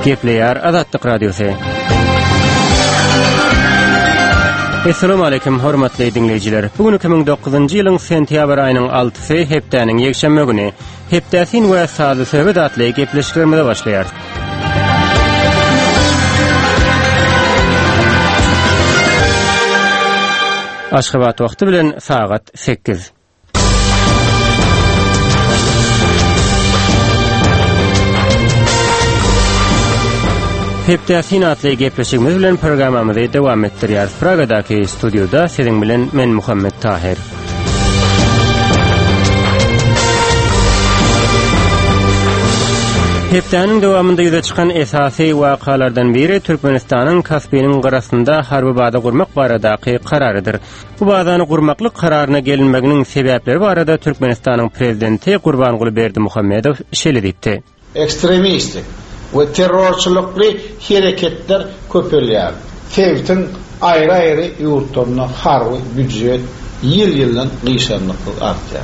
Gepleýär Azatlyk Radiosu. Assalamu alaykum hormatly dinleýijiler. Bugün 2009-njy ýylyň sentýabr aýynyň 6-sy hepdäniň ýekşembe güni. Hepdäsin we sazy söhbet atly gepleşiklerimize başlaýar. Aşgabat wagty bilen saat 8. Hepdäsin atly gepleşigimiz bilen programmamyzy dowam etdirýär. Pragadaky studioda siziň bilen men Muhammed Tahir. Hepdäniň dowamynda ýüze çykan esasy wakalardan biri Türkmenistanyň Kaspiynyň garasynda harby bada gurmak baradaky kararydyr. Bu badany gurmaklyk kararyna gelinmeginiň sebäpleri barada Türkmenistanyň prezidenti Gurbanguly Berdimuhammedow şeýle diýdi. Ekstremistik ve terörçülükli hareketler köpelýär. Tevtin ayrı ýurtlaryna harby büdjet ýyl-ýyldan gysanylyk artýar.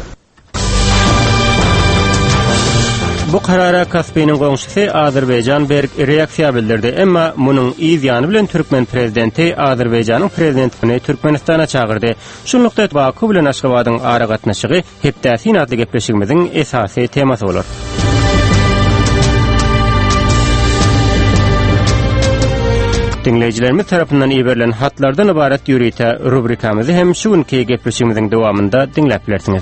Bu karara Kaspiynyň goňşysy Azerbaýjan berk reaksiýa bildirdi. Emma munyň ýany bilen Türkmen prezidenti Azerbaýjanyň prezidentini Türkmenistana çağırdy. Şunlukda Baku bilen Aşgabatyň ara gatnaşygy hepdäsin adly gepleşigimiziň esasy temasy bolar. Dinleyijilerimiz tarapyndan ýeberilen hatlardan ibaret ýürüýte rubrikamyzy hem şu günki gepleşigimiziň dowamynda dinläp bilersiňiz.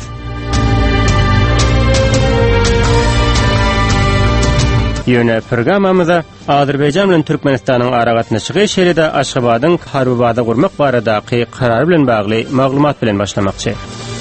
Ýöne programmamyza Azerbaýjan bilen Türkmenistanyň ara gatnaşygy şeýle-de Aşgabatyň harby bada gurmak baradaky karary bilen bagly maglumat bilen başlamakçy.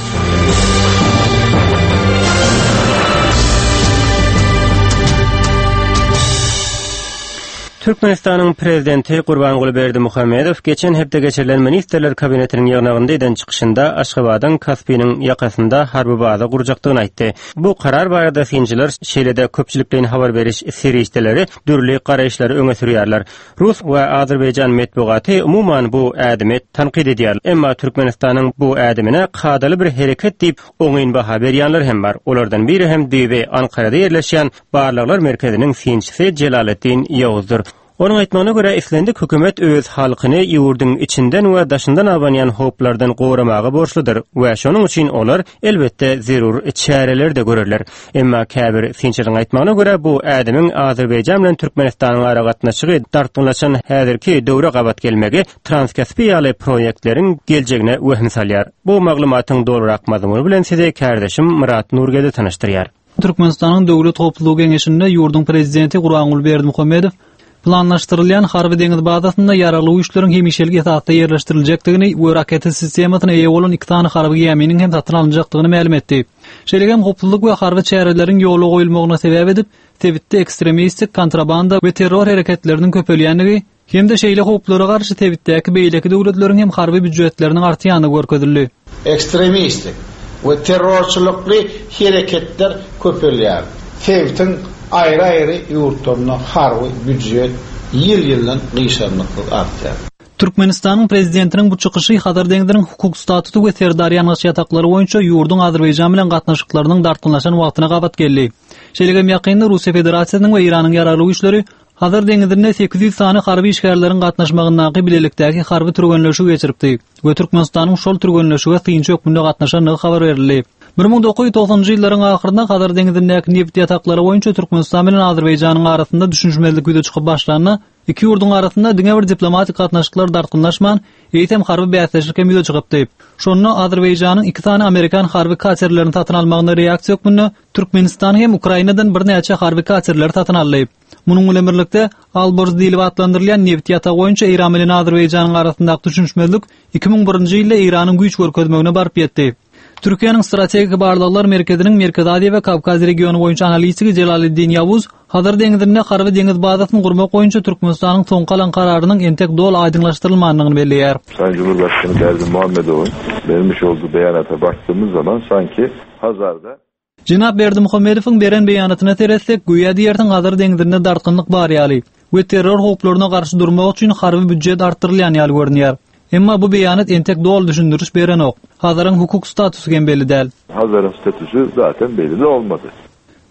Türkmenistanyň prezidenti Gurbanguly Berdimuhammedow geçen hepde geçirilen ministrler kabinetiniň ýygnagynda eden çykyşynda Aşgabatyň Kaspiynyň ýakasynda harby bada gurjakdygyny aýtdy. Bu karar barada finjiler şeýle-de köpçülikden habar beriş serişdeleri dürli garaýşlary öňe sürýärler. Rus we Azerbaýjan medeniýeti umumyň bu ädimi tanqid edýär. Emma Türkmenistanyň bu ädimine kadaly bir hereket diýip oňyn baha berýänler hem bar. Olardan biri hem Düýbe Ankara'da ýerleşýän Barlyklar merkeziniň finjisi Jelalettin Ýawuzdyr. Onun aýtmagyna görä Islendik hökümet öz halkyny ýurduň içinden we daşyndan abanýan hoplardan gowramagy borçludyr we şonuň üçin olar elbetde zerur çäreler de görerler. Emma käbir finçilerin aýtmagyna görä bu ädimiň Azerbaýjan bilen Türkmenistanyň ara gatnaşygy dartynlaşan häzirki döwre gabat gelmegi transkaspiýaly proýektleriň geljegine wehim salýar. Bu maglumatyň dolurak mazmuny bilen size kärdeşim Murat Nurgedy tanyşdyrýar. Türkmenistanyň döwlet hoplugy geňeşinde ýurduň prezidenti Gurbanguly Berdimuhammedow planlaşdyrylýan harby deňiz bazasynda ýaraly güýçleriň hemişelik esasda ýerleşdiriljekdigini we raket sistemasyna eýe bolan 2 tane harby geminiň hem satyn alınjakdygyny ma'lum etdi. Şeýlegem hoplulyk we harby çäreleriň ýoly goýulmagyna sebäp edip, tebitde ekstremistik, kontrabanda we terror hareketleriniň köpelýänligi hem-de şeýle hoplara garşy tebitdäki beýleki döwletleriň hem harby büdjetleriniň artýanyny görkezildi. Ekstremistik ve terörçülükli hareketler köpelýär. Tevtin ayrı ýurtlaryna harby büdjet ýyl-ýyldan gysanylyk artýar. Türkmenistanyň prezidentiniň bu çykyşy Hazar deňdiriň hukuk statuty we serdarýanyň ýataklary boýunça ýurduň Azerbaýjan bilen gatnaşyklarynyň dartynlaşan wagtyna gabat geldi. Şeýlegem ýakynda Russiýa Federasiýasynyň we Iranyň ýararly güýçleri Hazar deňdirine 800 sany harby işgärleriň gatnaşmagyndaky bilelikdäki harby türgenleşigi geçiripdi. We Türkmenistanyň şol türgenleşige synçy ökmünde gatnaşanyny habar berildi. 1990-njy ýyllaryň ahyrynda Hazar deňdirindäki neft ýataklary boýunça Türkmenistan bilen Azerbaýjanyň arasynda düşünjmelik güýde çykyp başlanyna, iki ýurduň arasynda diňe bir diplomatik gatnaşyklar dartynlaşman, eýtem harby bäsleşikem ýüze çykypdy. Şonu Azerbaýjanyň 2 tane Amerikan harby katerlerini satyn almagyna reaksiýa ökmünde Türkmenistan hem Ukrainadan bir näçe harby katerleri satyn aldy. Munyň bilen birlikde Alborz diýilip adlandyrylýan neft ýatagy boýunça Iran bilen Azerbaýjanyň arasyndaky düşünjmelik 2001-nji ýylda Iranyň güýç görkezmegine baryp ýetdi. Türkiýanyň strategik barlyklar merkeziniň Merkez Aziýa we Kavkaz regiony boýunça analitigi Jelalettin Ýawuz Hazar deňdirine harby deňiz bazasyny gurmak boýunça Türkmenistanyň soň kalan kararynyň entek dol aýdynlaşdyrylmagyny belliýär. Sayın Cumhurbaşkanı Berdimuhammedow'un vermiş olduğu beyanata baktığımız zaman sanki Hazar'da Jenap Berdimuhammedowyň beren beýanatyna teretsek, güýä diýerdiň Hazar deňdirine dartynlyk bar ýaly we terror hoplaryna garşy durmak üçin harby büdjet artdyrylýan ýaly görünýär. Emma bu beýanat entek dol düşündürüş beren ok. Hazarın hukuk statüsü belli değil. Hazarın statüsü zaten belli olmadı.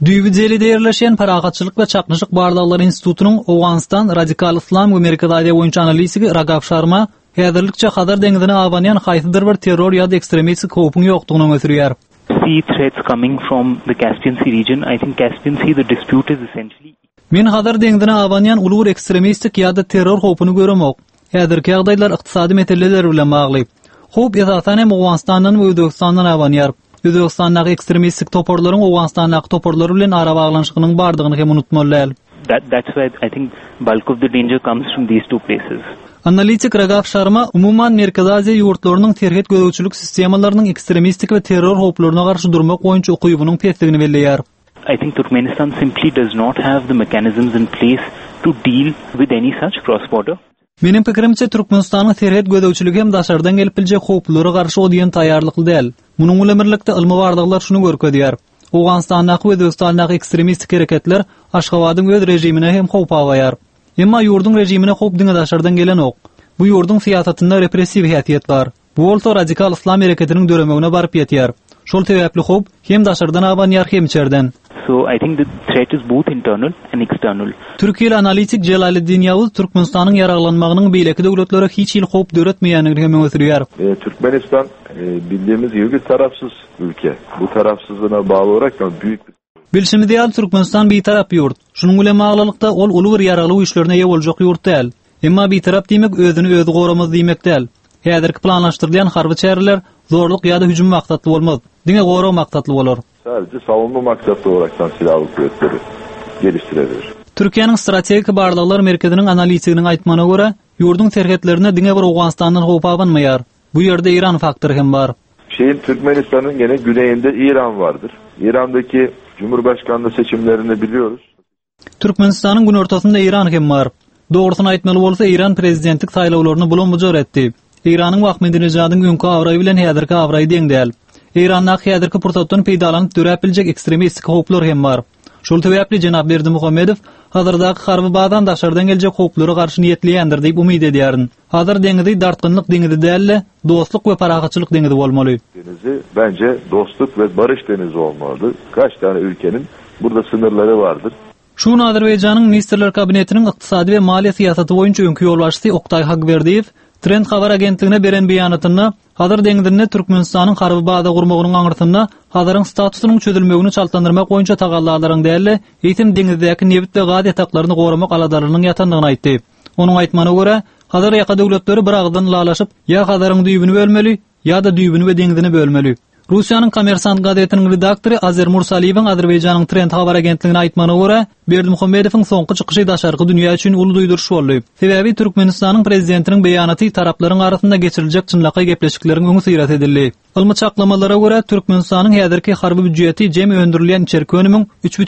Düýbüjeli yerleşen Paragatçylyk we Çaknyşyk bardaglar institutunyň Owganistan Radikal İslam we Amerikadaý boýunça analizigi Ragaf Sharma häzirlikçe Hadar deňizine awanýan haýsydyr bir terror ýa-da ekstremistik howpyň ýokdugyny ötürýär. See threats coming from the Caspian Sea region. I think Caspian Sea, the dispute is essentially. Men Hadar deňizine awanýan ulur ekstremistik ýa-da terror howpyny göremok. Häzirki ýagdaýlar ykdysady meseleler bilen bagly. Howp ýa-da Owganistandan we Özbekistandan awanýar. Özbekistandaky ekstremistik toporlaryň Owganistandaky toporlar bilen ara baglanşygynyň bardygyny hem unutmalylar. That's why I think bulk of the danger comes from these two places. Analitik Ragaf Sharma umuman Merkez Aziýa ýurtlarynyň terhet gödäwçilik sistemalarynyň ekstremistik we terror howplaryna garşy durmak goýunça okybynyň pesligini belleýär. I think Turkmenistan simply does not have the mechanisms in place to deal with any such cross-border. Menin pikirimçe Türkmenistanyň terhet gödäwçiligi hem daşardan gelip biljek howplara garşy odyan taýýarlykly däl. Munyň bilen birlikde ilmi bardaglar şunu görkezýär. Owganistandaky we Özbekistandaky ekstremistik hereketler Aşgabatyň öz rejimine hem howp aýar. Emma ýurdun rejimine howp diňe daşardan gelen ok. Bu ýurdun siýasatynda repressiw häsiýet bar. Bu bolsa radikal islam hereketiniň döremegine baryp ýetýär. Şol sebäpli howp hem daşardan awanýar hem içerden. So I think the threat is both internal and external. Türkiýe analitik Jelaliddin Ýawuz Türkmenistanyň ýaraglanmagynyň beýleki döwletlere hiç il howp döretmeýändigini hem ötürýär. Türkmenistan bildiğimiz gibi bir tarafsız ülke. Bu tarafsızlığına bağlı olarak da büyük bir Bilşimi diýal Türkmenistan bir tarap ýurt. Şunuň bilen maglylykda ol uly bir ýaraglyk işlerine ýa boljak ýurt däl. Emma bir tarap diýmek özüni özi goramaz diýmek däl. Häzirki planlaşdyrylýan harby çäreler zorluk ýa-da hüjüm maksatly bolmaz. Diňe goraw maksatly bolar. Sadece savunma maksatlı olaraktan silahlı kuvvetleri geliştirebilir. Türkiýanyň strategik bardaglar merkeziniň analiziginiň aýtmagyna görä, ýurdun terhetlerine diňe bir Owganistandan howp awanmaýar. Bu ýerde İran faktory hem bar. Türkmenistan'ın gene güneyinde İran vardır. İran'daki Cumhurbaşkanlığı seçimlerini biliyoruz. Türkmenistanyň gün ortasynda İran hem bar. Dogrusyny aýtmaly bolsa İran prezidentlik saýlawlaryny bulanmajar etdi. İranyň Ahmedinejadyň öňkü awraý bilen häzirki awraý deň däl. İrandaky häzirki pursatdan peýdalanyp döräpiljek ekstremistik howplar hem bar. Şol sebäpli Jenap Berdimuhammedow hazırdaky harby badan daşardan geljek howplara garşy niýetliýändir diýip umyd edýärin. Hazır deňizi dartgynlyk deňizi däl, dostluk we paragatçylyk deňizi bolmaly. Denizi bence dostluk ve barış denizi olmalı. Kaç tane ülkenin burada sınırları vardır. Şun Azerbaýjanyň Ministrler Kabinetiniň ykdysady we maliýe siýasaty boýunça öňkü ýolbaşçysy Oktay Hagberdiýew Trend habar agentligine beren beýanatynda Hadar deňizinde Türkmenistanyň harby bada gurmagynyň aňyrtynda Hadaryň statusynyň çözülmegini çaltandyrmak boýunça tagallalaryň däli, eýtim deňizdäki nebit we gaz ýataklaryny goramak aladarynyň ýatandygyny aýtdy. Onuň aýtmagyna görä, Hadar ýaka döwletleri bir agdan lalaşyp, ýa Hadaryň düýbüni bölmeli, ýa-da düýbüni we deňizini bölmeli. Russiýanyň Kommersant gazetiniň redaktory Azer Mursaliýewiň Azerbaýjanyň Trend habar agentligine aýtmagyna görä, Berdimuhammedowyň soňky çykyşy daşarky dünýä üçin uly duýduruş boldy. Sebäbi Türkmenistanyň prezidentiniň beýanaty taraplaryň arasynda geçiriljek çynlakay gepleşikleriň öňü syrat edildi. Ilmy çaklamalara görä Türkmenistanyň häzirki harby büdjeti jem öndürilen içerki önümüň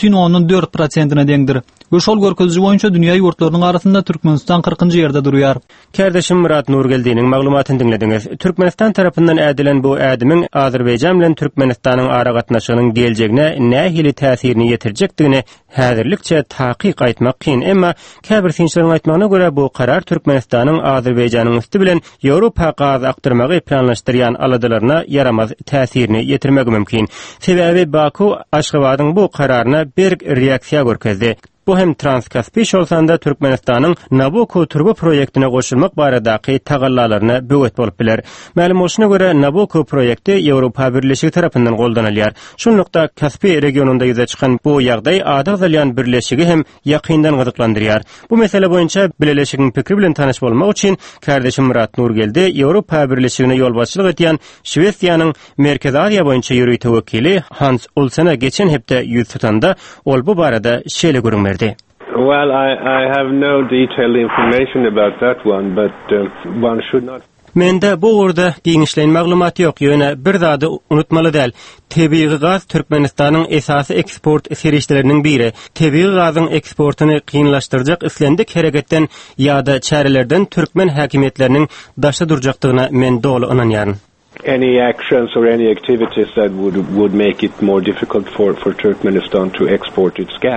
3,4%-na deňdir. Bu şol görkezji boýunça dünýä ýurtlarynyň arasynda Türkmenistan 40-njy ýerde durýar. Kardeşim Murat Nurgeldiňiň maglumatyny dinlediňiz. Türkmenistan tarapyndan ädilen bu ädimiň Azerbaýjan bilen Türkmenistanyň ara gatnaşygynyň geljegine nähili täsirini ýetirjekdigini häzirlikçe taqiq aýtmak kyn. Emma käbir sinçleriň aýtmagyna görä bu karar Türkmenistanyň Azerbaýjanyň üstü bilen Ýewropa gazy aktarmagy planlaşdyrýan aladaryna yaramaz täsirini ýetirmegi mümkin. Sebäbi Baku Aşgabatyň bu kararyna bir reaksiýa görkezdi. Bu hem Transkaspy şolsanda Türkmenistanyň Nabucco turba proýektine goşulmak baradaky tagallalaryna böwet bolup biler. Ma'lum bolşuna görä Nabucco proýekti Ýewropa Birleşigi tarapyndan goldanylýar. Şunlukda Kaspy regionunda ýüze çykan bu ýagdaý Adagzalyan Birleşigi hem ýakyndan gyzyklandyrýar. Bu mesele boýunça Birleşigiň pikri bilen tanyş bolmak üçin kardeşim Murat Nurgeldi Ýewropa Birleşigine ýolbaşçylyk etýän Şwesiýanyň Merkez Aziýa boýunça ýürüýän tewekili Hans Olsena geçen hepde ýüz tutanda ol bu barada şeýle görünmedi. Well, I have no detailed information about that one, but one should not. Mende bu urda giňişleýän maglumat ýok, ýöne bir zady unutmaly däl. Tebii gaz Türkmenistanyň esasy eksport serişleriniň biri. Tebii gazyň eksportyny kynlaşdyrjak islendik hereketden ýa-da çärelerden Türkmen häkimetleriniň daşa durjakdygyna men dolu inanýaryn. Any actions or any activities that would make it more difficult for Turkmenistan to export its gas.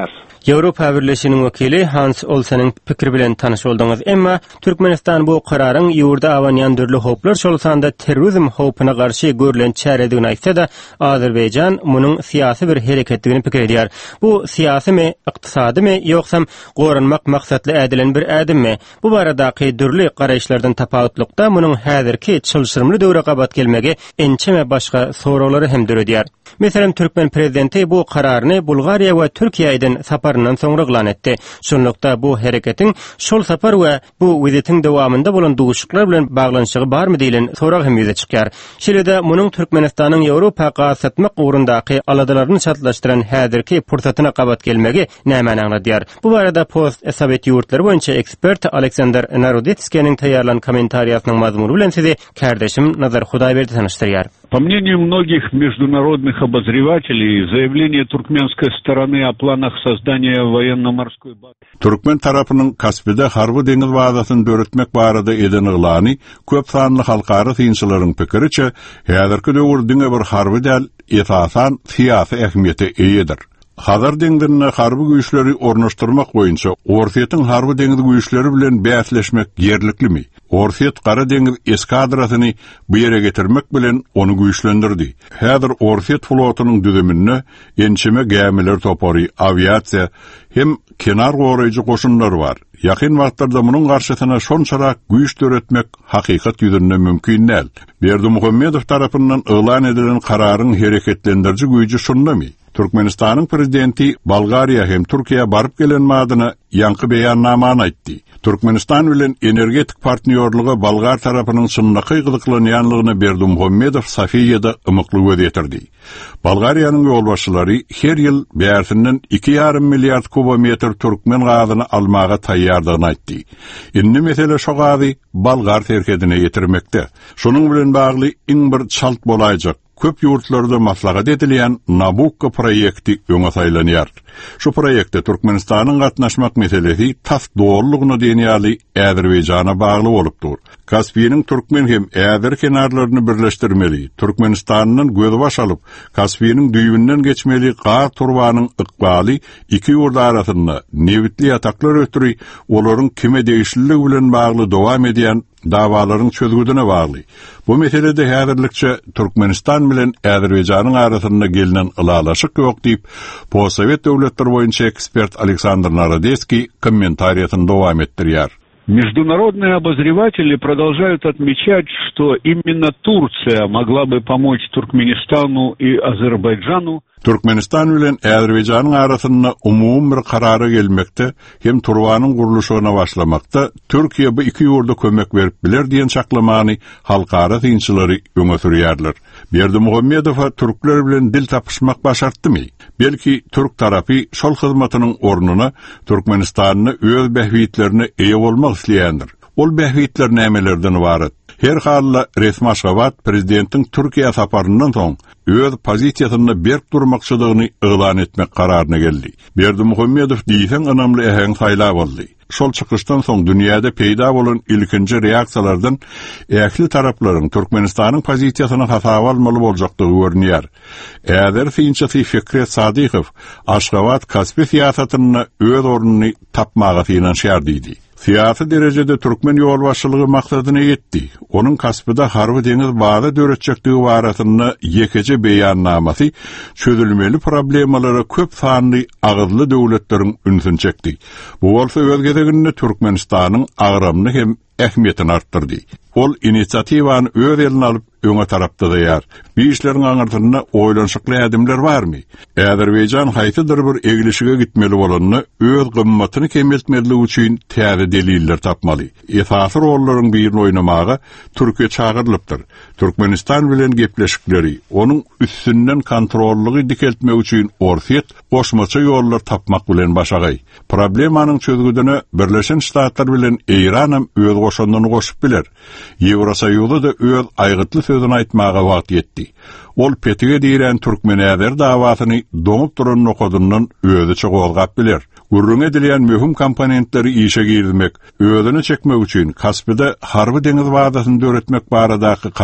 Ýewropa Birleşiginiň wekili Hans Olsen'in pikiri bilen tanyş boldyňyz. Emma Türkmenistan bu kararyň ýurda awanýan dürli hoplar şolsanda terrorizm hopuna garşy görülen çäredigini aýtsa-da, Azerbaýjan munyň syýasy bir hereketligini pikir edýär. Bu syýasymy, ykdysadymy ýoksa goranmak maksatly ädilen bir ädimmi? Bu baradaky dürli garaýşlardan tapawutlykda munyň häzirki çylşyrymly döwre gabat gelmegi ençeme başga soraglary hem döredýär. Meselem Türkmen prezidenti bu kararyny Bulgariýa we Türkiýeden saparyndan soňra glan etdi. Şonlukda bu hereketiň şol sapar we bu wizitiň dowamında bolan duguşyklar bilen baglanyşygy barmy diýilen sorag hem ýüze çykýar. Şeýle-de munyň Türkmenistanyň Ýewropa gasatmak ugrundaky aladalaryny çatlaşdyran häzirki pursatyna gabat gelmegi näme aňladýar? Bu barada Post Sovet ýurtlary boýunça ekspert Aleksandr Narodetskiň taýýarlan kommentariýasynyň mazmuny bilen sizi kardeşim Nazar Hudaýberdi tanıştyrýar. По мнению многих международных обозревателей, заявление туркменской стороны о планах создания военно-морской базы Türkmen tarapynyň Kaspyda harby deňiz bazasyny döretmek barada eden ýyglany köp sanly halkara synçylaryň pikiriçe, häzirki döwürde bir harby däl, esasan syýasy ähmiýeti eýedir. Hazar deňizine harby güýçleri ornaşdyrmak boýunça Orsiýetyň harby deňiz güýçleri bilen bäsleşmek ýerliklimi? Orsiýet Gara deňiz eskadrasyny bu ýere getirmek bilen onu güýçlendirdi. Häzir Orsiýet flotynyň düzümine ençeme gämiler topary, aviasiýa hem kenar goraýjy goşunlar bar. Ýakyn wagtlarda munyň garşysyna şonçarak güýç döretmek hakykat ýüzünde mümkin näl. Berdimuhammedow tarapyndan elan edilen kararyň hereketlendiriji güýji şundamy? Türkmenistanyň prezidenti Bulgariýa hem Türkiýe baryp gelen madyna ýanky beýannamany aýtdy. Türkmenistan bilen energetik partnerligi Bulgar tarapynyň sınnaky ýygdyklanýanlygyny Berdimuhammedow Safiyada ymykly göz ýetirdi. Bulgariýanyň ýolbaşçylary her ýyl bärsinden 2,5 milliard kubometr türkmen gazyny almaga taýýardygyny aýtdy. Indi mesele şo gazy Bulgar terkedine ýetirmekde. Şonuň bilen bagly iň bir çalt bolajak. Köp ýurtlarda maslahat edilen Nabucco proýekti öňe saýlanýar. Şu proýekde Türkmenistanyň gatnaşmak meselesi tas doğrulugyny denýäli Azerbaýjana bagly bolupdyr. Kaspiýanyň türkmen hem äder kenarlaryny birleşdirmeli. Türkmenistanyň gözi baş alyp, Kaspiýanyň düýbünden geçmeli gar turbanyň ykbaly iki ýurt arasynda newitli ýataklar ötüri olaryň kime değişliligi bilen bagly dowam edýän dawalaryň çözgüdüne bagly. Bu meselede häzirlikçe Türkmenistan bilen Azerbaýjanyň arasynda gelinen ılalaşyk ýok diýip Postsovet döwletleri boýunça ekspert Aleksandr Narodetskiň kommentariýasyny dowam etdirýär. Международные обозреватели продолжают отмечать, что именно Турция могла бы помочь Туркменистану и Азербайджану. Türkmenistan bilen Azerbaýjanyň arasynda umum bir karara gelmekde hem turbanyň guruluşyna başlamakda Türkiýe bu iki ýurda kömek berip biler diýen çaklamany halkara synçylary öňe sürýärler. Berdimuhammedow türkler bilen dil tapyşmak başartdymy? Belki Türk tarapy şol hyzmatynyň ornuny Türkmenistanyny öz behwitlerine eýe bolmak isleýändir. Ol behwitler nämelerden ibaret? Her halla resmi Aşgabat prezidentiň Türkiýe saparyndan soň öz pozisiýasyny berk durmakçylygyny elan etmek kararyna geldi. Berdimuhammedow diýsen önemli äheng saýlap boldy. Şol çykyşdan soň dünýäde peýda bolan ilkinji reaksiýalardan ähli taraplaryň Türkmenistanyň pozisiýasyny hasaba almaly boljakdygy görünýär. Äder synçy Fikret Sadykow Aşgabat Kaspy siýasatyny öz ornuny tapmaga finansiýar diýdi. Siyasi derecede Türkmen ýolbaşçylygy maksadyna ýetdi. Onun Kaspyda harby deňiz baza döretjekdigi barasynda ýekece beýannamasy çözülmeli problemalara köp sanly agyzly döwletleriň ünsün çekdi. Bu bolsa öz gezeginde Türkmenistanyň agramly hem ähmiýetini artdyrdy. Ol inisiatywany öz eline alyp öňe tarapda daýar. Bu işleriň aňyrtynda oýlanşykly ädimler barmy? Azerbaýjan haýsydyr bir egilişige gitmeli bolanyny öz gymmatyny kemeltmeli üçin täze deliller tapmaly. Esasy rollaryň birini oýnamaga Türkiýe çağırlypdyr. Türkmenistan bilen gepleşikleri, onuň üstünden kontrollygy dikeltmek üçin Orsiýet goşmaça ýollar tapmak bilen başagay. Problemanyň çözgüdüne Birleşen Ştatlar bilen Iran hem öz goşandyny goşup biler. Ýewrosoýuzda da öz aýgytly sözüni aýtmaga wagt ýetdi. Ol petige diýilen türkmen äder dawasyny doňup duran nokodundan özüçe gozgap biler. Gurrun edilen mühim komponentleri işe girilmek, özüni çekmek üçin Kaspyda harby deňiz bazasyny döretmek baradaky karar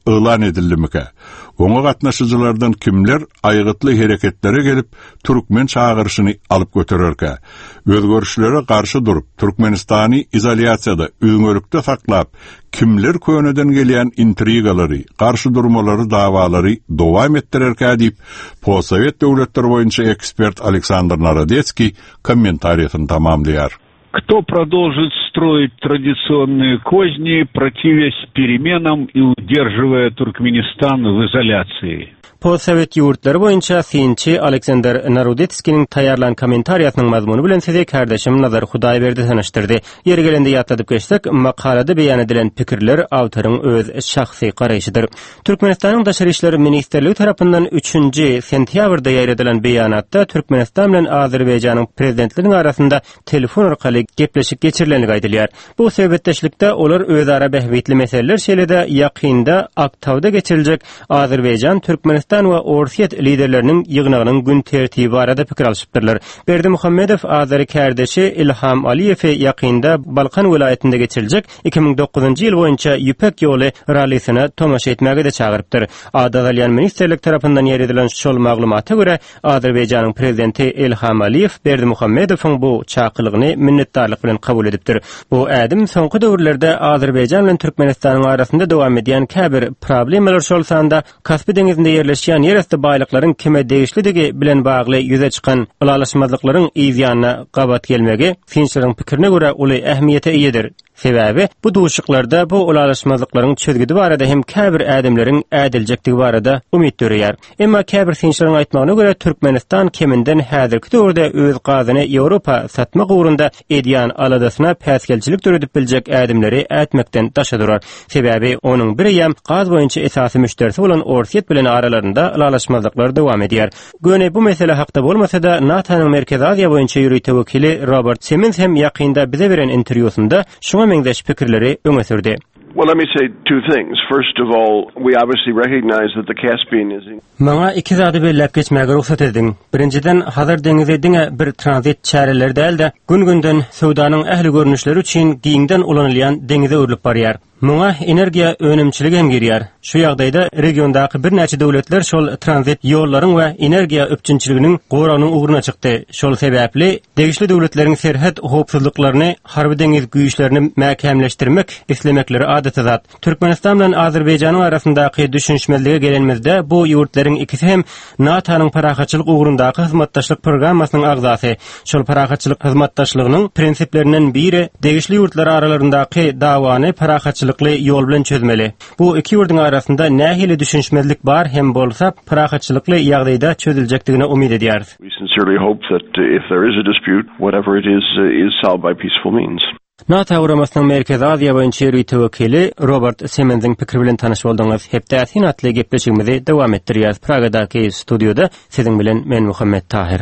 ılan edilmeke. Oňa gatnaşyjylardan kimler aýgytly hereketlere gelip Türkmen çağırşyny alyp götererke, özgörüşlere karşı durup Türkmenistany izolýasiýada öňörükde saklap, kimler köneden gelýän intrigalary, karşı durmalary, dawalary dowam etdirerke diýip Possovet döwletleri boýunça ekspert Aleksandr Narodetski kommentariýasyny tamamlaýar. Кто продолжит строить традиционные козни, противясь переменам и удерживая Туркменистан в изоляции? Possovet ýurtlary boýunça synçy Aleksandr Narodetskiň taýarlan kommentariýasynyň mazmuny bilen size kardeşim Nazar Hudaýberdi tanıştyrdy. Ýeri gelende ýatladyp geçsek, makalada beýan edilen pikirler awtoryň öz şahsy garaýşydyr. Türkmenistanyň Daşary işleri ministrligi tarapyndan 3-nji sentýabrda ýaýradilan beýanatda Türkmenistan bilen Azerbaýjanyň prezidentleriniň arasynda telefon orkaly gepleşik geçirilenligi aýdylýar. Bu sebäpdeşlikde olar özara behwitli meseleler şeýlede ýakynda Aktawda geçiriljek Azerbaýjan Türkmenistan we Orsiýet liderleriniň ýygnagynyň gün tertibi barada pikir alşypdyrlar. Berdi Muhammedow Azeri kardeşi Ilham Aliýew ýakynda Balkan vilayetinde geçiriljek 2009-njy ýyl boýunça Ýüpek ýoly rallysyna tomaşa etmäge de çagyrypdyr. Adalet ministrlik tarapyndan ýeredilen şol maglumata görä Azerbaýjanyň prezidenti Ilham Aliýew Berdi Muhammedowyň bu çakylygyny minnetdarlyk bilen kabul edipdir. Bu ädim soňky döwürlerde Azerbaýjan bilen Türkmenistanyň arasynda dowam edýän käbir problemler şolsanda Kaspy dengizinde ýerleşýän ýerasty baýlyklaryň kime degişlidigi bilen bagly ýüze çykan ulalaşmazlyklaryň iýanyna gabat gelmegi Finçleriň pikirine görä uly ähmiýete iýedir. Sebäbi bu duşuklarda bu ulalaşmazlyklaryň çözgüdi barada hem käbir ädemleriň ädiljektigi barada umyt dörýär. Emma käbir finçleriň aýtmagyna görä Türkmenistan keminden häzirki döwürde öz gazyny Ýewropa satmak ugrunda edýän aladasyna päsgelçilik döredip biljek ädemleri ätmekden daşa durar. Sebäbi onuň biri ýam gaz boýunça esasy müşterisi bolan Orsiýet bilen aralarynda ulalaşmazlyklar dowam edýär. Göne bu mesele hakda bolmasa-da NATO'nyň Merkez Aziýa boýunça ýürüýte wekili Robert Simmons hem ýakynda bize beren interwýusunda şoňa meňdeş pikirleri öňe sürdi. Well, let me say two things. First of all, we obviously recognize that the Caspian is... Maňa iki zady belläp geçmäge ruhsat ediň. Birinciden, Hazar deňizi diňe bir transit çäreler däl-de, gün-günden sowdanyň ähli görnüşleri üçin giňden ulanylýan deňize örilip barýar. Muňa energiýa önümçiligi hem girýär. Şu ýagdaýda regiondaky bir näçe döwletler şol transit ýollaryň we energiýa öpçünçiliginiň goranyň ugruna çykdy. Şol sebäpli degişli döwletleriň serhat howpsuzlyklaryny, harby deňiz güýçlerini mäkämleşdirmek islemekleri adaty zat. Türkmenistan bilen Azerbaýjanyň arasyndaky düşünşmezlige gelenmizde bu ýurtlaryň ikisi hem NATO'nyň parahatçylyk ugrundaky hyzmatdaşlyk programmasynyň agzasy. Şol parahatçylyk hyzmatdaşlygynyň prinsiplerinden biri degişli ýurtlar aralaryndaky dawany parahatçylyk yol bilen çözmeli. Bu iki ýurduň arasynda nähili düşünşmezlik bar hem bolsa parahatçylykly ýagdaýda çözüljekdigine umyt edýär. We sincerely hope that if there is a dispute, whatever it is solved by peaceful means. NATO uramasının Merkez Aziýa boýunça ýürüýte wekili Robert Simmons'ň pikiri bilen tanyş boldyňyz. Hepde sinatly gepleşigimizi dowam etdirýäs. Pragadaky studioda siziň bilen men Muhammed Tahir.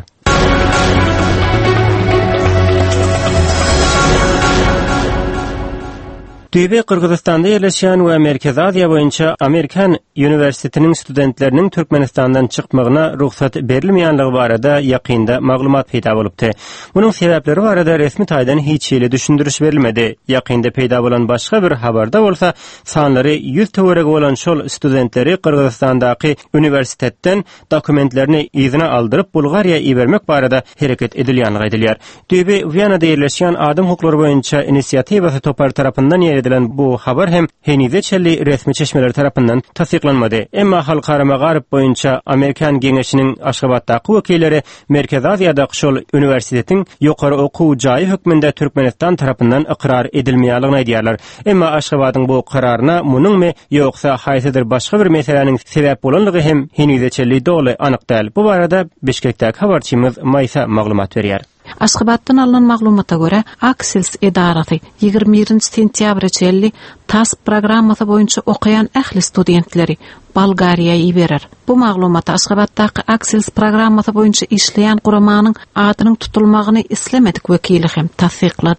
Düýbe Kırgızstanda ýerleşýän we Merkez Aziýa boýunça Amerikan üniversitetiniň studentleriniň Türkmenistandan çykmagyna ruhsat berilmeýänligi barada ýakynda maglumat peýda bolupdy. Munyň sebäpleri barada resmi taýdan hiç ýyly düşündiriş berilmedi. Ýakynda peýda bolan başga bir habarda bolsa, sanlary 100 töwerege bolan şol studentleri Kırgızstandaky üniversitetden dokumentlerini izine aldyryp Bulgariýa ibermek barada hereket edilýänligi aýdylýar. Düýbe Wienada ýerleşýän adam hukuklary boýunça inisiýatywasy topar tarapyndan edilen bu habar hem henizeçeli resmi çeşmeler tarapyndan tasdiklanmady. Emma halkara magarib boýunça Amerikan geňeşiniň Aşgabatdaky wekilleri Merkez Aziýada şol üniversitetiň ýokary okuw jaýy hökmünde Türkmenistan tarapyndan ikrar edilmeýänligini aýdýarlar. Emma Aşgabatyň bu kararyna munyňmy ýoksa haýsydyr başga bir meseleniň sebäp bolanlygy hem henizeçeli doly anyk däl. Bu barada Bişkekdäki habarçymyz Maysa maglumat berýär. Aşgabatdan alınan maglumata göre Aksels edarasy 21 sentýabrda TAS programmasy boýunça okuyan ähli studentleri Bulgariýa iberer. Bu maglumat Aşgabatdaky Aksels programmasy boýunça işleýän guramanyň adynyň tutulmagyny islemedik wekili hem tasdiklady.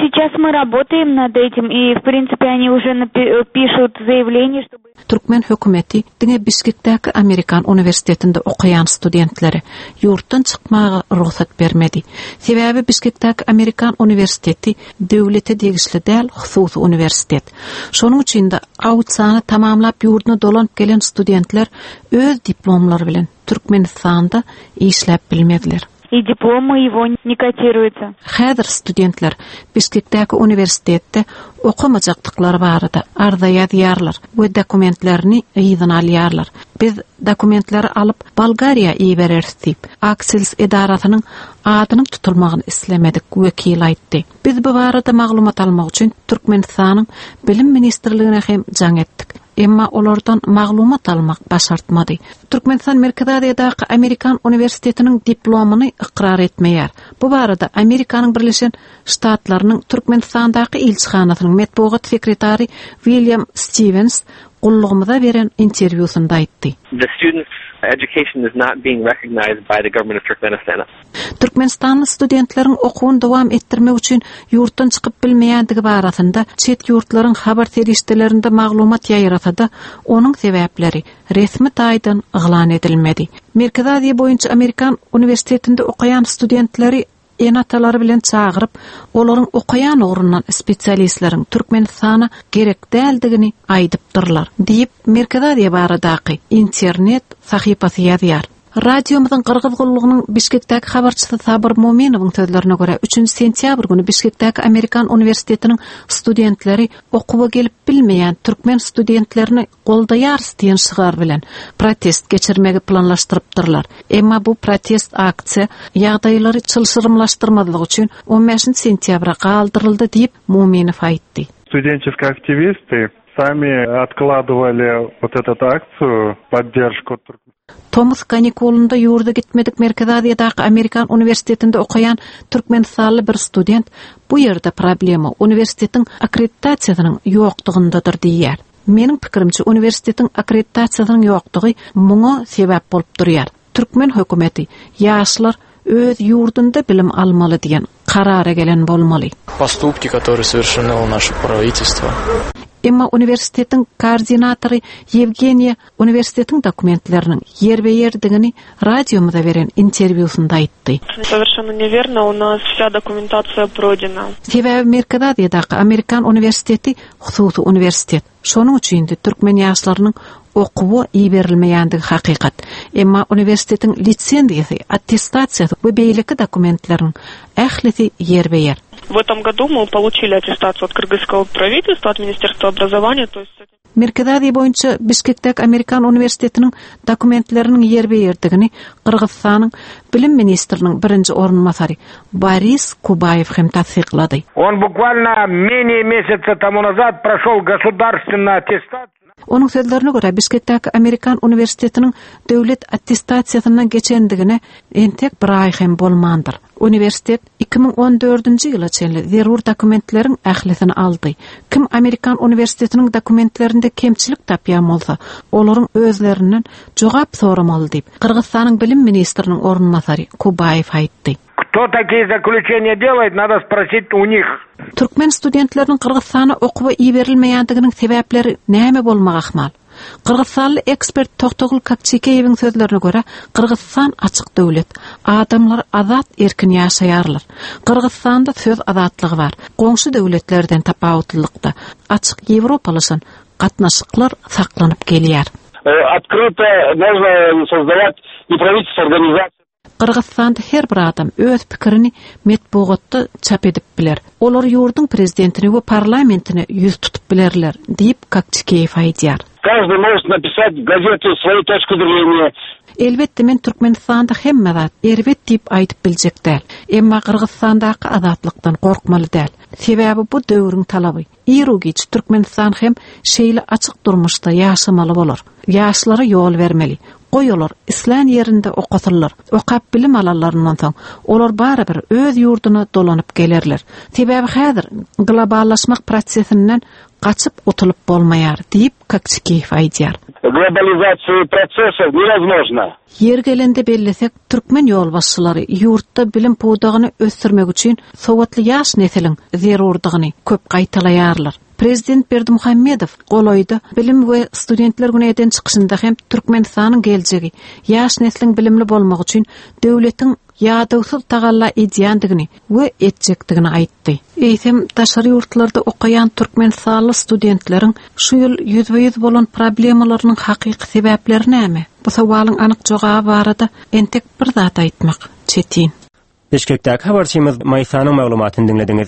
сейчас мы работаем над этим, и, в принципе, они уже пишут заявление, чтобы... Türkmen hökümeti diňe Bişkekdäki Amerikan Universitetinde okuyan studentleri yurtdan çykmaga ruhsat bermedi. Sebäbi Bişkekdäki Amerikan Universiteti döwlete degisli däl, hususy universitet. Şonuň üçin de awutsany tamamlap yurduna dolanyp gelen studentler öz diplomlary bilen Türkmenistanda işläp bilmediler. И дипломы его не котируются. Häzir studentler Bişkekdäki universitetde okumajakdyklary barada arda ýazýarlar we dokumentlerini ýygydan alýarlar. Biz dokumentleri alyp Bolgariýa iýbereriz diýip Aksels edarasynyň adyny tutulmagyny islemedik wekil aýtdy. Biz bu barada maglumat almak üçin Türkmenistanyň bilim ministrligine hem jaň etdik. Emma olardan maglumat almak başartmady. Türkmenistan Merkezdaky Amerikan Universitetiniň diplomyny ikrar etmeýär. Bu barada Amerikanyň Birleşen Ştatlarynyň Türkmenistandaky elçihanasynyň metbuat sekretary William Stevens gullugymyza beren interwýusunda aýtdy. The students' education is not being recognized by the government of Turkmenistan. Türkmenistanly studentleriň okuwyny dowam etdirmek üçin yurtdan çykyp bilmeýändigi barasynda çet ýurtlaryň habar terişdelerinde maglumat ýaýrasa-da onuň sebäpleri resmi taýdan yglan edilmedi. Merkezdaky boýunça Amerikan Universitetinde okuyan studentleri enatalary bilen çagyryp, olaryň okuyan orundan spesialistleriň Türkmenistana gerek däldigini aýdypdyrlar, diýip Merkezdaky baradaky internet sahypasy ýazýar. Radiomyzyň Qırgız gullugynyň Bişkekdäki habarçysy Sabir Mominowyň sözlerine görä 3 sentýabr güni Bişkekdäki Amerikan Universitetiniň studentleri okuwa gelip bilmeýän türkmen studentlerini goldaýar diýen şygar bilen protest geçirmegi planlaşdyrypdyrlar. Emma bu protest aksiýa ýagdaýlary çylşyrymlaşdyrmadyk üçin 15 sentýabra galdyryldy diýip Mominow aýtdy. Студенческие активисты сами откладывали вот эту акцию поддержку. Thomas kanikulunda yurda gitmedik Merkezdaky Amerikan Universitetinde okuyan Türkmenistanly bir student bu ýerde problema universitetiň akkreditasiýasynyň ýokdygyndadyr diýär. Meniň pikirimçe universitetiň akkreditasiýasynyň ýokdygy muňa sebäp bolup durýar. Türkmen hökümeti ýaşlar öz yurdunda bilim almaly diýen karara gelen bolmaly. Поступки, которые совершено наше правительство. Emma universitetiň koordinatory Yevgeniya universitetiň dokumentläriniň ýerbe-ýerdigini radiomyza beren interwýusunda aýtdy. Совершенно неверно, у нас вся документация пройдена. Sebäbi Merkezdaky Amerikan Universiteti hususy universitet. Şonuň üçin de türkmen ýaşlarynyň okuwy iýberilmeýändigi hakykat. Emma universitetiň lisenziýasy, attestasiýasy we beýleki dokumentläriniň ählisi ýerbe-ýer. В этом году мы получили аттестацию от кыргызского правительства, от Министерства образования, то есть Merkezdaky boýunça Bişkekdäki Amerikan Universitetiniň dokumentleriniň ýerbe-ýerdigini Qırgızstanyň bilim ministriniň birinji orunmasary Boris Kubayev hem tasdiqlady. Он буквально менее месяца тому назад прошел государственную аттестацию. Onun sözlerine göre Bişkekdäki Amerikan Universitetiniň döwlet attestasiýasynyň geçendigine entek bir ay hem bolmandyr. Universitet 2014-nji ýyla çenli zerur dokumentleriň ählisini aldy. Kim Amerikan Universitetiniň dokumentlerinde kemçilik tapýan bolsa, olaryň özlerinden jogap soramaly diýip Qırgızstanyň bilim ministriniň orunmasary Kubayev aýtdy. Кто такие заключения делает, надо спросить у них. Türkmen studentleriniň Qırgızstana okuwa iýberilmeýändiginiň sebäpleri näme bolmak ahmal? Qırgızstanly ekspert Toktogul Kakçikeýewiň sözlerine görä, Qırgızstan açyk döwlet. Adamlar azat erkin ýaşaýarlar. Qırgızstanda söz azatlygy bar. Goňşy döwletlerden tapawutlykda açyk Ýewropalyşan gatnaşyklar saklanyp gelýär. Открыто можно создавать неправительственные организации. Qırgızstanda her bir adam öz pikirini metbuatda çap edip biler. Olar ýurdun prezidentini we parlamentini ýüz tutup bilerler, diýip Kakçikeýew aýdýar. Каждый может написать в газете свою точку зрения. Elbette men Türkmenistanda hemme zat erbet diýip aýdyp biljek däl. Emma Qırgızstandaky azatlykdan gorkmaly däl. Sebäbi bu döwrüň talaby. Ýerugiç Türkmenistan hem şeýle açyk durmuşda ýaşamaly bolar. Ýaşlara ýol bermeli. Goýular islan ýerinde okatyrlar. Okap bilim alanlaryndan soň olar barabir öz ýurduna dolanyp gelerler. Sebäbi häzir globallaşmak prosesinden gaçyp otulyp bolmaýar diýip Kakçikeýew aýdýar. глобализации процессов невозможно. Yer gelende bellesek türkmen yol başçylary ýurtda bilim puwdagyny ösdürmek üçin sowatly ýaş nesliniň zerurdygyny köp gaýtalaýarlar. Prezident Berdimuhammedow golaýda bilim we studentler güneden çykyşynda hem Türkmenistanyň geljegi ýaş nesliniň bilimli bolmagy üçin döwletiň ýadawsyz tagalla edýändigini we etjekdigini aýtdy. Eýsem daşary ýurtlarda okaýan türkmenistanly studentleriň şu ýyl ýüzbe-ýüz bolan problemalarynyň hakyky sebäpleri näme? Bu sawalyň anyk jogaby barada entek bir zat aýtmak çetin. Beşkekdäki habarçymyz Maýsanyň maglumatyny dinlediňiz.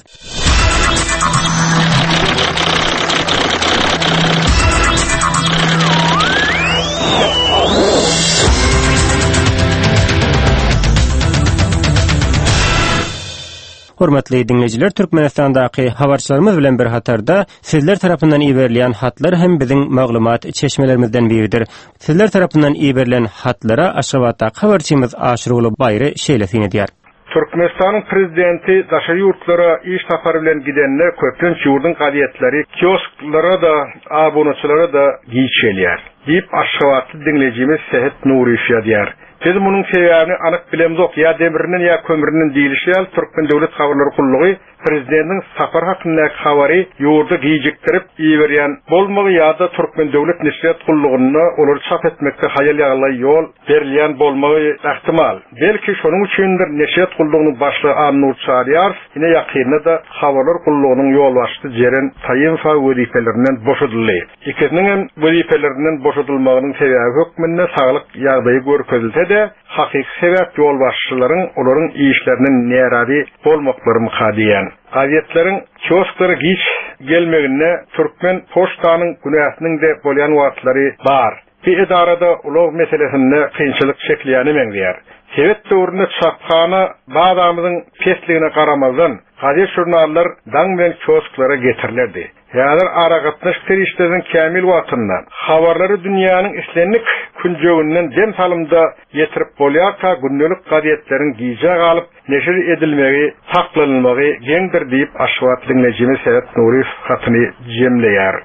Hormatly dinleyijiler, Türkmenistandaky habarçylarymyz bilen bir hatarda sizler tarapyndan iberlen hatlar hem biziň maglumat çeşmelerimizden biridir. Sizler tarapyndan iberilen hatlara Aşgabatdaky habarçymyz Aşyryly Baýry şeýlesini diýär. Türkmenistan'ın prezidenti daşary ýurtlara iş tapary bilen gidenler köpünç ýurdun gazietleri kiosklara da abonaçylara da giýişelýär. Diýip Aşgabatly dinlejimiz Sehet Nuriýew diýär. Biz bunun sebäbini anyk bilemzok. Ya demirinin ya kömürünün diýilişi Türkmen Döwlet Habarlary Gullugy prezidentiň safar hakyndaky habary ýurda giýjekdirip iberýän bolmagy ýa-da Türkmen Döwlet Neşriýat Gullugyna olary çap etmekde haýal ýagly ýol berilýän bolmagy ähtimal. Belki şonuň üçindir Neşriýat Gullugynyň başlygy Annur Çaryar ine ýakynda da Habarlar Gullugynyň ýol başçy Jeren Taýyfa wezipelerinden boşadyldy. Ikisiniň hem wezipelerininden boşadylmagynyň sebäbi hökmünde saglyk ýagdaýy görkezilse de hakyky sebäp ýol başçylaryň olaryň işleriniň närabi bolmaklary mukadiýän. Gazetleriň kiosklara giç gelmegine Türkmen poçtanyň günäsiniň de bolýan wagtlary bar. Bir edarada ulug meselesinde kynçylyk çekleýäni meňdiýär. Sebet döwründe çapkany bazamyzyň pesligine garamazdan gazet jurnallar daň bilen kiosklara getirildi. Ýa-da aragatnaş terişlerden kämil wagtynda habarlary dünýäniň islenlik künjegünden dem salymda ýetirip bolýarka gündelik gazetleriň giýje galyp neşir edilmegi, saklanylmagy geňdir diýip Aşgabat dinlejimiz Sehet Nuriýew hatyny jemleýär.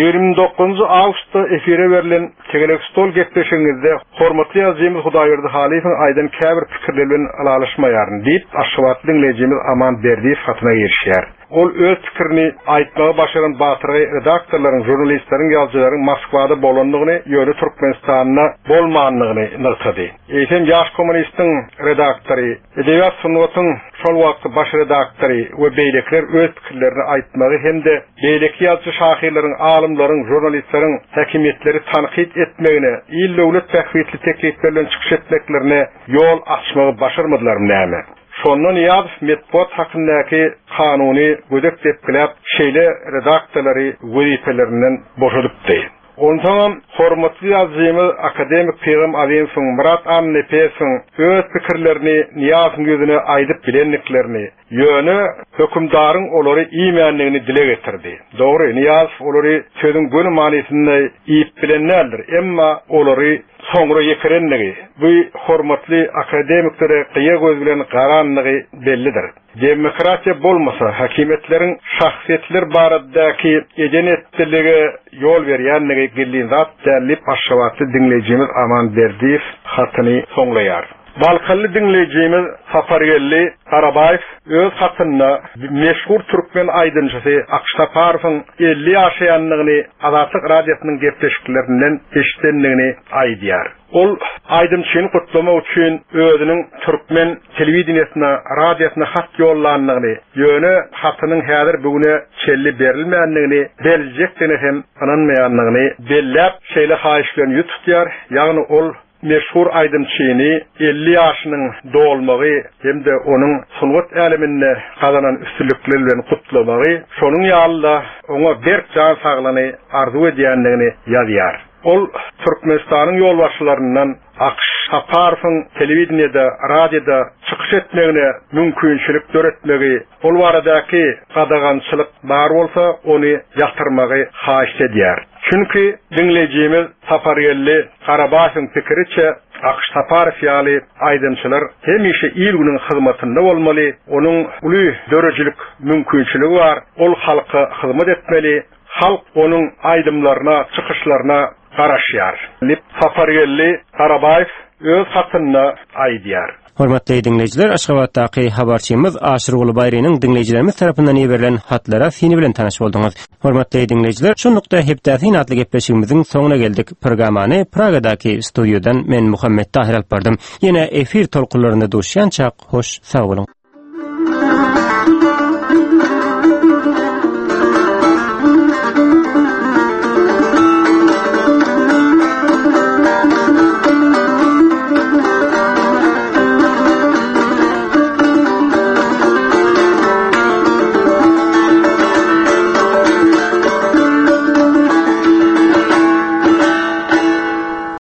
29 Ağustosda efire verilen Tegelek Stol gepleşiňizde hormatly ýazgymyz Hudaýberdi Halifoň aýdan käbir pikirler bilen alaşmaýaryn diýip Aşgabat dinlejimiz Aman Berdiýew hatyna ýerişýär. Ol öz pikirini aýtmagy başaran batyrgy redaktorlaryň, jurnalistleriň, ýazgylaryň Moskwada bolandygyny, ýöne Türkmenistanyna bolmanlygyny nyrtady. Eýsem ýaş kommunistin redaktory, Edebiyat Sunwatyň şol wagtda baş redaktory we beýlekler öz pikirlerini aýtmagy hemde beýleki ýazgy şahyrlaryň, alymlaryň, jurnalistleriň häkimetleri tanqid etmegine, il döwlet tähwitli teklifler bilen çykyş etmeklerine ýol açmagy başarmadylar näme? Şondan ýaz metbuat hakyndaky kanuny gödek dep bilip şeýle redaktorlary wezipelerinden boşadypdy. Ondan hormatly ýazgymyz akademik Peýgam Aweňsoň, Murat Annepesoň öz pikirlerini Niýazyň gözüne aýdyp bilenliklerini, ýöne hökümdaryň olary iýmänligini dile getirdi. Dogry, Niýaz olary sözüň gönü manysynda iýip bilenlerdir, emma olary soňra ýekerenligi, bu hormatly akademiklere gyýa göz bilen garanlygy bellidir. Demokratiýa bolmasa, hakimetleriň şahsiýetler baradaky edenetçiligi ýol berýänligi gelýän zat dälip Aşgabatly dinlejimiz Aman Berdiýew hatyny soňlaýar. Balkally dinlejimiz Safargelli Karabaýew öz hatyna meşhur türkmen aýdynçysy Akştaparowyň 50 ýaşaýanlygyny Azatlyk radiosynyň gepleşiklerinden eşitdenligini aýdýar. Ol aýdynçyny gutlamak üçin özüniň türkmen telewizionyna, radiosyna hat ýollanlygyny, ýöne hatynyň häzir bugüne çelli berilmänligini, beljekdigini hem ananmaýanlygyny belläp şeýle haýyş bilen ýutdýar. Ýagny ol meşhur aýdynçyny 50 ýaşynyň dolmagy hemde onuň sulgat äliminde gazanan üstünlikleri bilen gutlamagy, şonuň ýalynda oňa berk jan saglany arzu edýänligini ýazýar. Ol Türkmenistanyň ýolbaşçylaryndan Akştaparowyň telewizionyada, radioda çykyş etmegine mümkinçilik döretmegi, ol baradaky gadagançylyk bar bolsa, ony ýaktyrmagy haýyş edýär. Çünki dinlejimiz Safargelli Karabaýewiň pikiriçe Akştaparow ýaly aýdynçylar hemişe il günüň hyzmatynda bolmaly, onuň uly dörejilik mümkinçiligi bar, ol halka hyzmat etmeli. Halk onun aydımlarına, çıkışlarına garaşýar. Lip Safargelli Karabayev öz hatyna aýdýar. Hormatly dinleyijiler, Aşgabatdaky habarçymyz Aşyr Gulbaýrynyň dinleyijilerimiz tarapyndan ýeberilen hatlara seni bilen tanaş boldyňyz. Hormatly dinleyijiler, şu nukda hepdäki natly gepleşigimiziň soňuna geldik. Programany Pragadaky studiodan men Muhammed Tahir alyp bardym. Ýene efir tolkunlarynda duşýançak hoş sag bolun.